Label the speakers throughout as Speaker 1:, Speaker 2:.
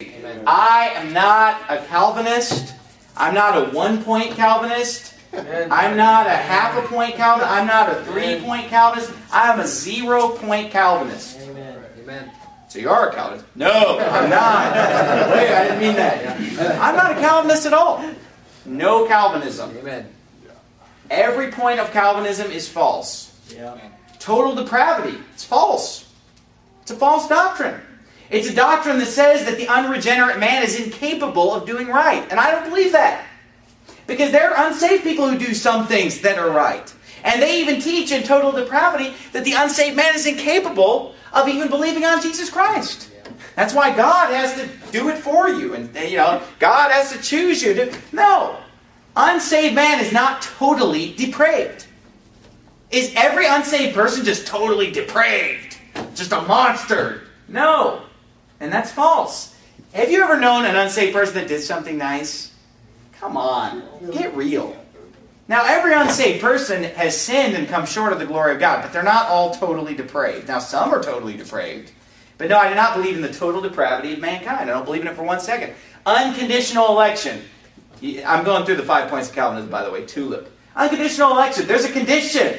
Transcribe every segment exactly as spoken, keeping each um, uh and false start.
Speaker 1: Amen. I am not a Calvinist. I'm not a one-point Calvinist. Amen. I'm not a half a point Calvinist. I'm not a three-point Calvinist. I am a zero-point Calvinist.
Speaker 2: Amen. Amen.
Speaker 1: So you are a Calvinist? No, I'm not. Wait, I didn't mean that. I'm not a Calvinist at all. No Calvinism.
Speaker 2: Amen.
Speaker 1: Every point of Calvinism is false.
Speaker 2: Yeah.
Speaker 1: Total depravity. It's false. It's a false doctrine. It's a doctrine that says that the unregenerate man is incapable of doing right. And I don't believe that. Because there are unsaved people who do some things that are right. And they even teach in total depravity that the unsaved man is incapable of even believing on Jesus Christ. That's why God has to do it for you. And, you know, God has to choose you to... No. Unsaved man is not totally depraved. Is every unsaved person just totally depraved? Just a monster? No. And that's false. Have you ever known an unsaved person that did something nice? Come on. Get real. Now, every unsaved person has sinned and come short of the glory of God, but they're not all totally depraved. Now, some are totally depraved. But no, I do not believe in the total depravity of mankind. I don't believe in it for one second. Unconditional election. I'm going through the five points of Calvinism, by the way. Tulip. Unconditional election. There's a condition.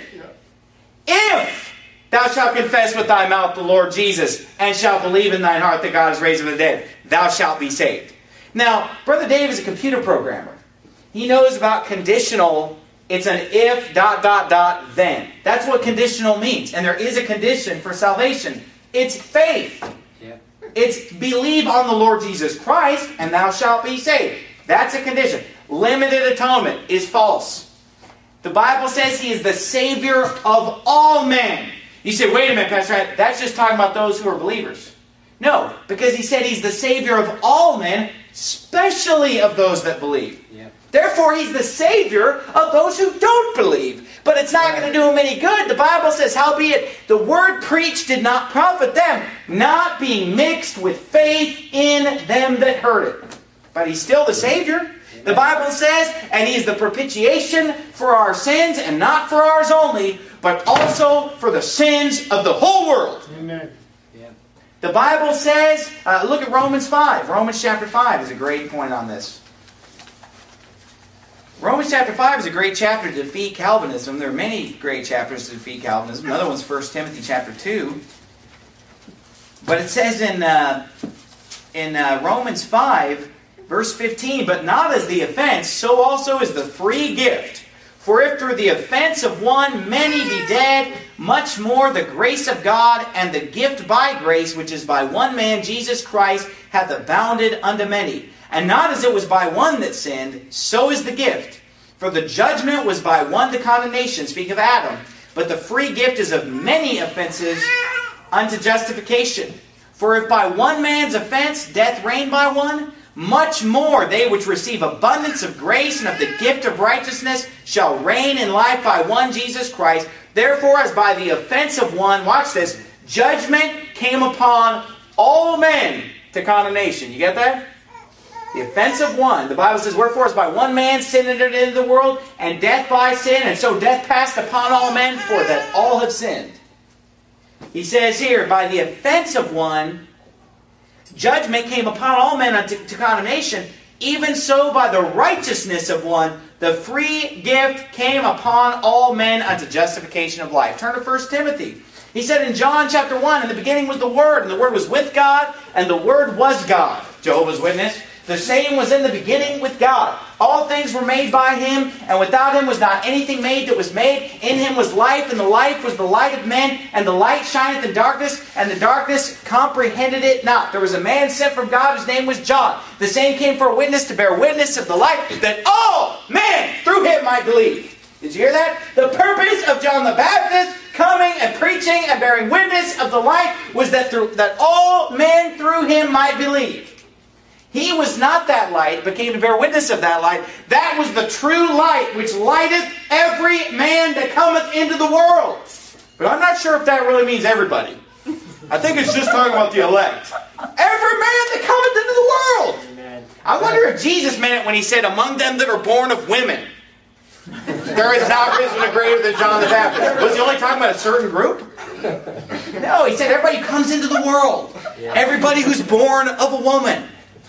Speaker 1: If thou shalt confess with thy mouth the Lord Jesus, and shalt believe in thine heart that God is raised from the dead, thou shalt be saved. Now, Brother Dave is a computer programmer. He knows about conditional. It's an if, dot, dot, dot, then. That's what conditional means. And there is a condition for salvation. It's faith.
Speaker 2: Yeah.
Speaker 1: It's believe on the Lord Jesus Christ, and thou shalt be saved. That's a condition. Limited atonement is false. The Bible says He is the Savior of all men. You say, wait a minute, Pastor, that's just talking about those who are believers. No, because He said He's the Savior of all men, especially of those that believe.
Speaker 2: Yeah.
Speaker 1: Therefore, He's the Savior of those who don't believe. But it's not going to do them any good. The Bible says, howbeit, the word preached did not profit them, not being mixed with faith in them that heard it. But He's still the Savior. The Bible says, and He is the propitiation for our sins, and not for ours only, but also for the sins of the whole world.
Speaker 2: Amen. Yeah.
Speaker 1: The Bible says, uh, look at Romans five. Romans chapter five is a great point on this. Romans chapter five is a great chapter to defeat Calvinism. There are many great chapters to defeat Calvinism. Another one's First Timothy chapter two. But it says in, uh, in uh, Romans five, verse fifteen, but not as the offense, so also is the free gift. For if through the offense of one many be dead, much more the grace of God and the gift by grace, which is by one man, Jesus Christ, hath abounded unto many. And not as it was by one that sinned, so is the gift. For the judgment was by one to condemnation, speak of Adam. But the free gift is of many offenses unto justification. For if by one man's offense death reigned by one, much more they which receive abundance of grace and of the gift of righteousness shall reign in life by one Jesus Christ. Therefore, as by the offense of one, watch this, judgment came upon all men to condemnation. You get that? The offense of one. The Bible says, wherefore as by one man sin entered into the world, and death by sin, and so death passed upon all men, for that all have sinned. He says here, by the offense of one, judgment came upon all men unto to condemnation. Even so, by the righteousness of one, the free gift came upon all men unto justification of life. Turn to First Timothy. He said in John chapter one, in the beginning was the Word, and the Word was with God, and the Word was God. Jehovah's Witness. The same was in the beginning with God. All things were made by Him, and without Him was not anything made that was made. In Him was life, and the life was the light of men, and the light shineth in darkness, and the darkness comprehended it not. There was a man sent from God, whose name was John. The same came for a witness, to bear witness of the light, that all men through him might believe. Did you hear that? The purpose of John the Baptist coming and preaching and bearing witness of the light was that, through, that all men through him might believe. He was not that light, but came to bear witness of that light. That was the true light, which lighteth every man that cometh into the world. But I'm not sure if that really means everybody. I think it's just talking about the elect. Every man that cometh into the world. Amen. I wonder if Jesus meant it when He said, among them that are born of women, there is not risen a greater than John the Baptist. Was He only talking about a certain group? No, He said everybody who comes into the world. Everybody who's born of a woman.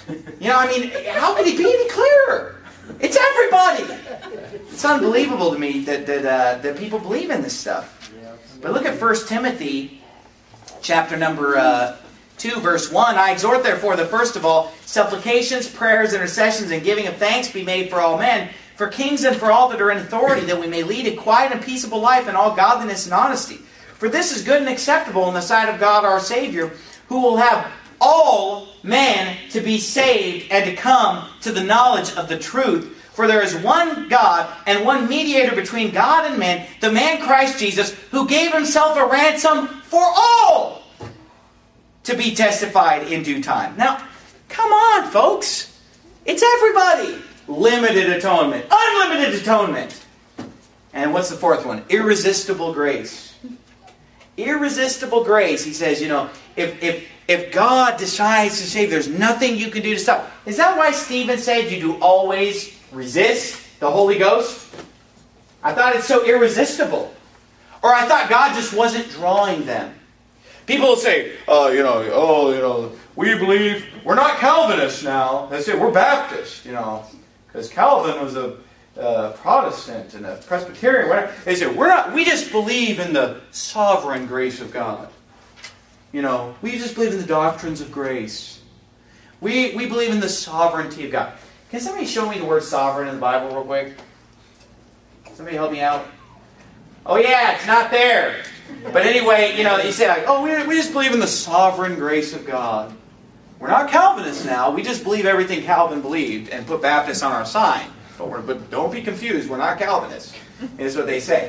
Speaker 1: You know, I mean, how could he be any clearer? It's everybody. It's unbelievable to me that that, uh, that people believe in this stuff. But look at First Timothy chapter number uh, two, verse one. I exhort, therefore, that first of all, supplications, prayers, intercessions, and giving of thanks be made for all men, for kings and for all that are in authority, that we may lead a quiet and peaceable life in all godliness and honesty. For this is good and acceptable in the sight of God our Savior, who will have all men to be saved and to come to the knowledge of the truth. For there is one God and one mediator between God and men, the man Christ Jesus, who gave himself a ransom for all to be testified in due time. Now, come on, folks. It's everybody. Limited atonement. Unlimited atonement. And what's the fourth one? Irresistible grace. Irresistible grace. He says, you know, if if if God decides to save, there's nothing you can do to stop. Is that why Stephen said you do always resist the Holy Ghost? I thought it's so irresistible. Or I thought God just wasn't drawing them. People will say, oh, you know, oh, you know, we believe, we're not Calvinists now. They say, we're Baptists, you know, because Calvin was a uh, Protestant and a Presbyterian, whatever. They say, we're not, we just believe in the sovereign grace of God. You know, we just believe in the doctrines of grace. We, we believe in the sovereignty of God. Can somebody show me the word sovereign in the Bible real quick? Somebody help me out? Oh yeah, it's not there. But anyway, you know, you say like, oh, we, we just believe in the sovereign grace of God. We're not Calvinists now. We just believe everything Calvin believed and put Baptists on our sign. But, we're, but don't be confused. We're not Calvinists. Is what they say.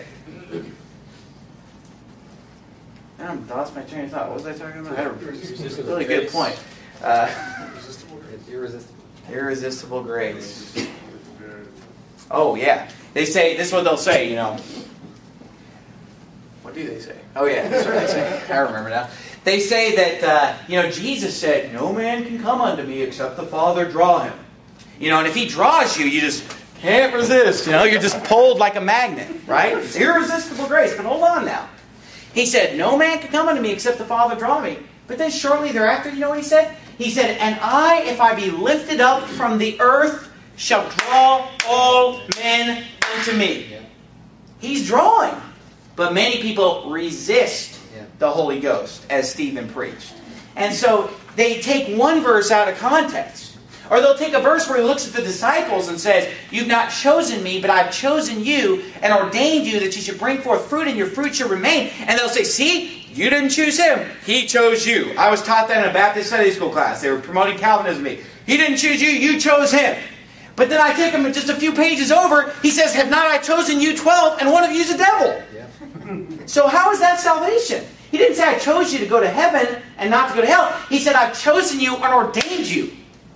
Speaker 1: I lost my train of thought. What was I talking about? I had a really good point. Uh,
Speaker 2: Irresistible.
Speaker 1: Irresistible grace. Oh, yeah. They say, this is what they'll say, you know. What do they say? Oh, yeah, that's what they say. I remember now. They say that, uh, you know, Jesus said, no man can come unto me except the Father draw him. You know, and if he draws you, you just can't resist. You know, you're just pulled like a magnet, right? It's irresistible grace. But hold on now. He said, no man can come unto me except the Father draw me. But then shortly thereafter, you know what he said? He said, and I, if I be lifted up from the earth, shall draw all men unto me. Yeah. He's drawing. But many people resist yeah. the Holy Ghost, as Stephen preached. And so they take one verse out of context. Or they'll take a verse where he looks at the disciples and says, you've not chosen me, but I've chosen you and ordained you that you should bring forth fruit and your fruit should remain. And they'll say, see, you didn't choose him. He chose you. I was taught that in a Baptist Sunday school class. They were promoting Calvinism to me. He didn't choose you, you chose him. But then I take him just a few pages over, he says, have not I chosen you twelve, and one of you is a devil. Yeah. So how is that salvation? He didn't say I chose you to go to heaven and not to go to hell. He said I've chosen you and ordained you.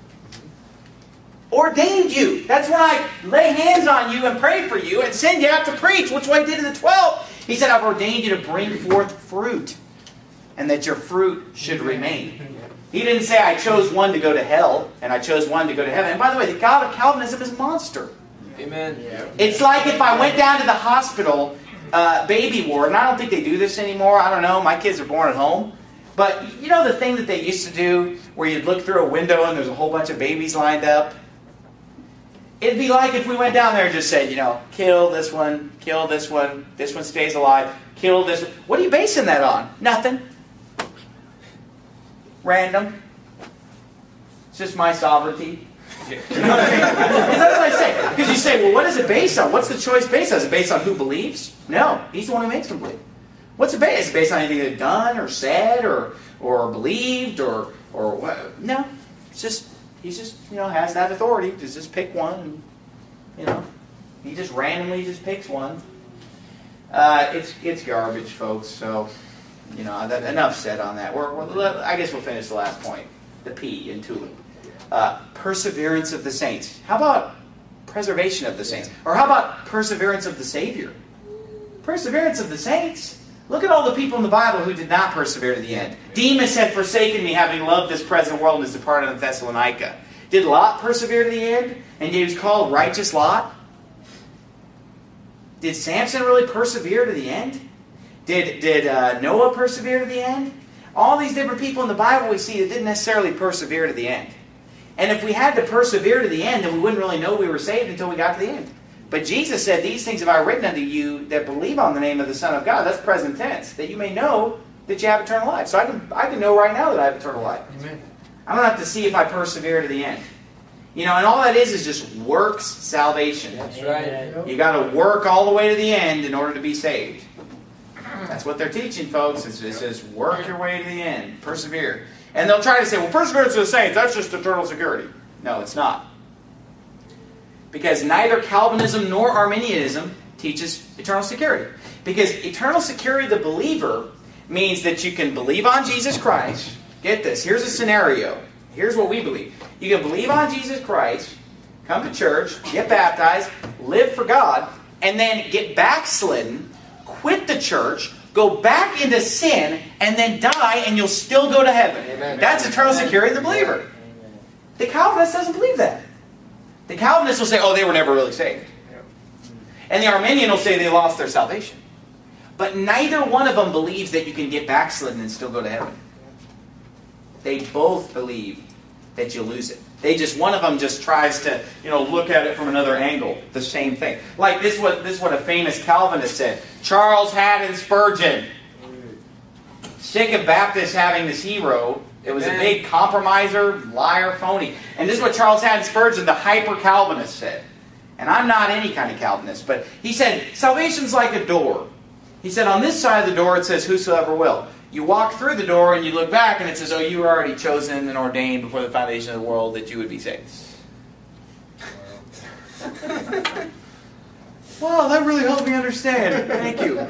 Speaker 1: Ordained you. That's when I lay hands on you and pray for you and send you out to preach, which way he did in the twelve. He said, I've ordained you to bring forth fruit, and that your fruit should remain. He didn't say, I chose one to go to hell, and I chose one to go to heaven. And by the way, the God of Calvinism is a monster.
Speaker 2: Amen. Yeah.
Speaker 1: It's like if I went down to the hospital, uh, baby ward, and I don't think they do this anymore. I don't know. My kids are born at home. But you know the thing that they used to do, where you'd look through a window and there's a whole bunch of babies lined up? It'd be like if we went down there and just said, you know, kill this one, kill this one, this one stays alive, kill this one. What are you basing that on? Nothing. Random. It's just my sovereignty. You know what I mean? That's what I say. Because you say, well, what is it based on? What's the choice based on? Is it based on who believes? No. He's the one who makes them believe. What's it based? Is it based on anything they've done or said or or believed or or what? No. It's just he just you know has that authority to just pick one. And, you know, he just randomly just picks one. Uh, it's it's garbage, folks. So. You know, that, enough said on that. We're, we're, I guess we'll finish the last point. The P in tulip. Uh, perseverance of the saints. How about preservation of the saints? Or how about perseverance of the Savior? Perseverance of the saints. Look at all the people in the Bible who did not persevere to the end. Demas had forsaken me, having loved this present world, and is departed of Thessalonica. Did Lot persevere to the end? And he was called righteous Lot? Did Samson really persevere to the end? Did, did uh, Noah persevere to the end? All these different people in the Bible we see that didn't necessarily persevere to the end. And if we had to persevere to the end, then we wouldn't really know we were saved until we got to the end. But Jesus said, these things have I written unto you that believe on the name of the Son of God. That's present tense. That you may know that you have eternal life. So I can, I can know right now that I have eternal life.
Speaker 2: Amen.
Speaker 1: I don't have to see if I persevere to the end. You know, and all that is is just works salvation.
Speaker 2: That's right.
Speaker 1: You got to work all the way to the end in order to be saved. That's what they're teaching, folks. It's, it's just work your way to the end. Persevere. And they'll try to say, well, perseverance of the saints, that's just eternal security. No, it's not. Because neither Calvinism nor Arminianism teaches eternal security. Because eternal security of the believer means that you can believe on Jesus Christ. Get this. Here's a scenario. Here's what we believe. You can believe on Jesus Christ, come to church, get baptized, live for God, and then get backslidden, quit the church, go back into sin, and then die, and you'll still go to heaven.
Speaker 2: Amen.
Speaker 1: That's eternal security of the believer. The Calvinist doesn't believe that. The Calvinist will say, oh, they were never really saved. And the Arminian will say they lost their salvation. But neither one of them believes that you can get backslidden and still go to heaven. They both believe that you lose it. They just, one of them just tries to, you know, look at it from another angle. The same thing. Like this, what this is what a famous Calvinist said. Charles Haddon Spurgeon. Sick of Baptists having this hero. It was a big compromiser, liar, phony. And this is what Charles Haddon Spurgeon, the hyper-Calvinist, said. And I'm not any kind of Calvinist, but he said, salvation's like a door. He said, on this side of the door it says, whosoever will. You walk through the door and you look back and it says, oh, you were already chosen and ordained before the foundation of the world that you would be saved. Wow, that really helped me understand. Thank you.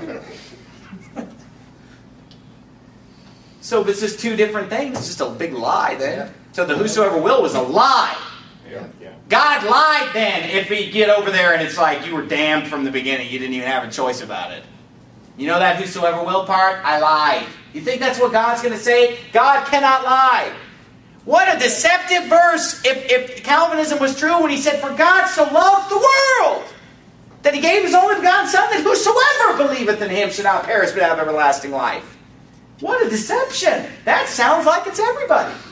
Speaker 1: So it's just two different things. It's just a big lie then.
Speaker 2: Yeah.
Speaker 1: So the whosoever will was a lie.
Speaker 2: Yeah. Yeah.
Speaker 1: God lied then if we get over there and it's like you were damned from the beginning. You didn't even have a choice about it. You know that whosoever will part? I lied. You think that's what God's going to say? God cannot lie. What a deceptive verse if, if Calvinism was true when he said, for God so loved the world that he gave his only begotten Son, that whosoever believeth in him should not perish but have everlasting life. What a deception. That sounds like it's everybody.